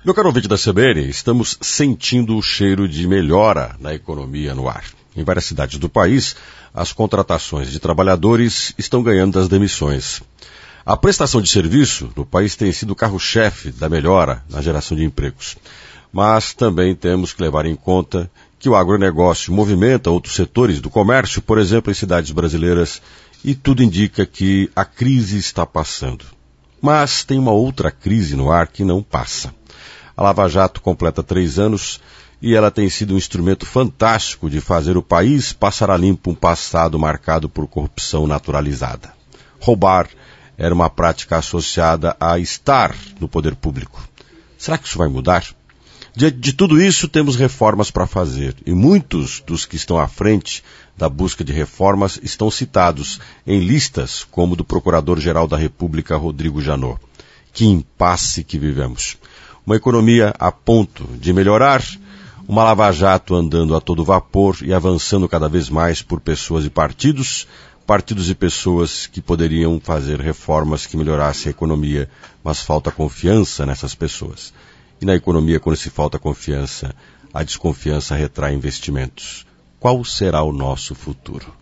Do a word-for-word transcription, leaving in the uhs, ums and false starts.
Meu caro ouvinte da C B N, estamos sentindo o cheiro de melhora na economia no ar. Em várias cidades do país, as contratações de trabalhadores estão ganhando das demissões. A prestação de serviço no país tem sido o carro-chefe da melhora na geração de empregos. Mas também temos que levar em conta que o agronegócio movimenta outros setores do comércio, por exemplo, em cidades brasileiras, e tudo indica que a crise está passando. Mas tem uma outra crise no ar que não passa. A Lava Jato completa três anos e ela tem sido um instrumento fantástico de fazer o país passar a limpo um passado marcado por corrupção naturalizada. Roubar era uma prática associada a estar no poder público. Será que isso vai mudar? Diante de tudo isso, temos reformas para fazer, e muitos dos que estão à frente da busca de reformas estão citados em listas como do Procurador-Geral da República, Rodrigo Janot. Que impasse que vivemos. Uma economia a ponto de melhorar, uma lava-jato andando a todo vapor e avançando cada vez mais por pessoas e partidos, partidos e pessoas que poderiam fazer reformas que melhorassem a economia, mas falta confiança nessas pessoas. E na economia, quando se falta confiança, a desconfiança retrai investimentos. Qual será o nosso futuro?